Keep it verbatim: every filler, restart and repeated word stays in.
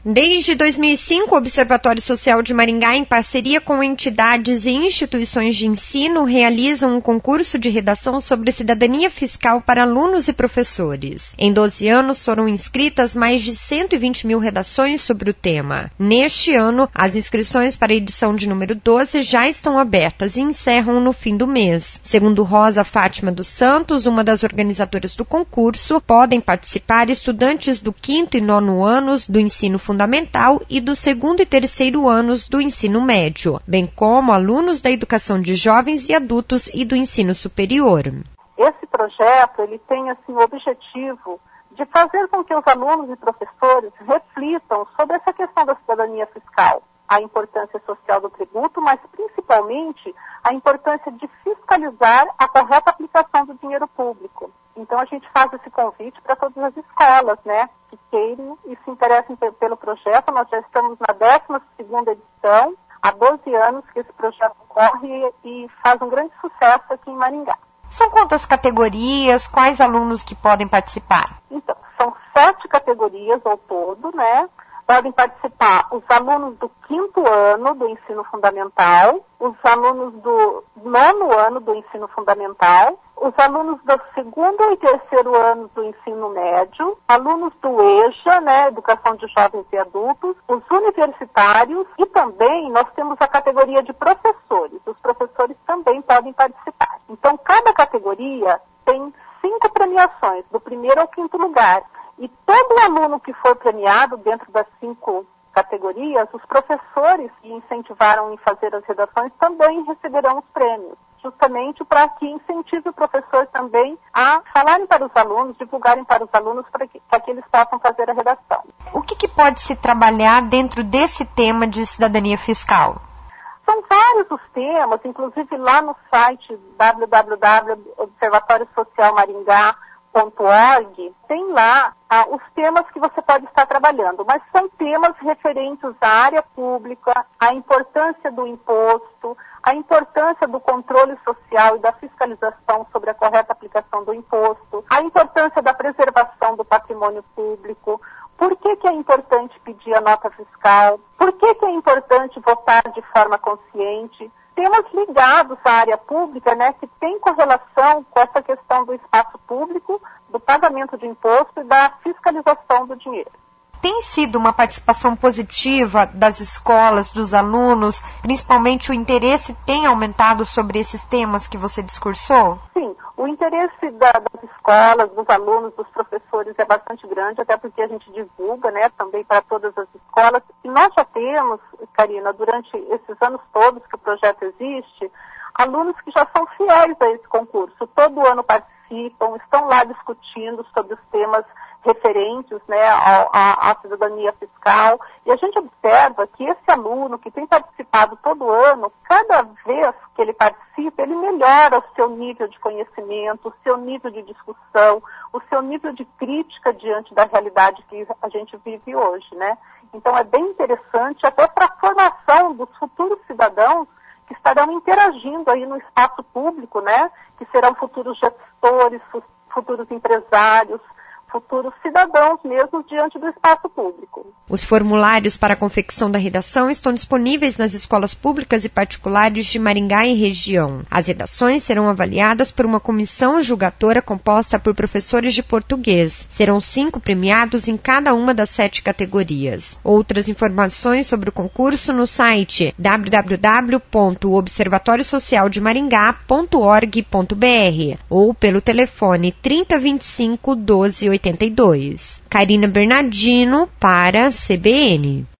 Desde dois mil e cinco, o Observatório Social de Maringá, em parceria com entidades e instituições de ensino, realiza um concurso de redação sobre cidadania fiscal para alunos e professores. Em doze anos, foram inscritas mais de cento e vinte mil redações sobre o tema. Neste ano, as inscrições para a edição de número doze já estão abertas e encerram no fim do mês. Segundo Rosa Fátima dos Santos, uma das organizadoras do concurso, podem participar estudantes do quinto e nono anos do ensino fundamental fundamental e do segundo e terceiro anos do ensino médio, bem como alunos da educação de jovens e adultos e do ensino superior. Esse projeto ele tem assim, o objetivo de fazer com que os alunos e professores reflitam sobre essa questão da cidadania fiscal, a importância social do tributo, mas principalmente a importância de fiscalizar a correta aplicação do dinheiro público. Então a gente faz esse convite para todas as escolas, né, que queiram e se interessem pelo projeto. Nós já estamos na décima segunda edição, há doze anos que esse projeto corre e faz um grande sucesso aqui em Maringá. São quantas categorias, quais alunos que podem participar? Então, são sete categorias ao todo, né? Podem participar os alunos do quinto ano do ensino fundamental, os alunos do nono ano do ensino fundamental, os alunos do segundo e terceiro ano do ensino médio, alunos do EJA, né, Educação de Jovens e Adultos, os universitários e também nós temos a categoria de professores. Os professores também podem participar. Então, cada categoria tem cinco premiações, do primeiro ao quinto lugar. E todo aluno que for premiado dentro das cinco categorias, os professores que incentivaram em fazer as redações também receberão os prêmios, justamente para que incentive o professor também a falarem para os alunos, divulgarem para os alunos para que, para que eles possam fazer a redação. O que, que pode se trabalhar dentro desse tema de cidadania fiscal? São vários os temas, inclusive lá no site w w w ponto observatório social maringá ponto org, tem lá ah, os temas que você pode estar trabalhando, mas são temas referentes à área pública, à importância do imposto, a importância do controle social e da fiscalização sobre a correta aplicação do imposto, a importância da preservação do patrimônio público, por que, que é importante pedir a nota fiscal, por que, que é importante votar de forma consciente, temas ligados à área pública, né, que tem correlação com essa questão do espaço público, do pagamento de imposto e da fiscalização do dinheiro. Tem sido uma participação positiva das escolas, dos alunos, principalmente o interesse tem aumentado sobre esses temas que você discursou? Sim, o interesse da, das escolas, dos alunos, dos professores é bastante grande, até porque a gente divulga, né, também para todas as escolas. E nós já temos, Karina, durante esses anos todos que o projeto existe, alunos que já são fiéis a esse concurso. Todo ano participam, estão lá discutindo sobre os temas referentes, né, à, à cidadania fiscal, e a gente observa que esse aluno que tem participado todo ano, cada vez que ele participa, ele melhora o seu nível de conhecimento, o seu nível de discussão, o seu nível de crítica diante da realidade que a gente vive hoje, né? Então é bem interessante até para a formação dos futuros cidadãos que estarão interagindo aí no espaço público, né? Que serão futuros gestores, futuros empresários, futuros cidadãos mesmo diante do espaço público. Os formulários para a confecção da redação estão disponíveis nas escolas públicas e particulares de Maringá e região. As redações serão avaliadas por uma comissão julgadora composta por professores de português. Serão cinco premiados em cada uma das sete categorias. Outras informações sobre o concurso no site w w w ponto observatório social de maringá ponto org ponto b r ou pelo telefone trinta, vinte e cinco, doze, oitenta e dois. Karina Bernardino para C B N.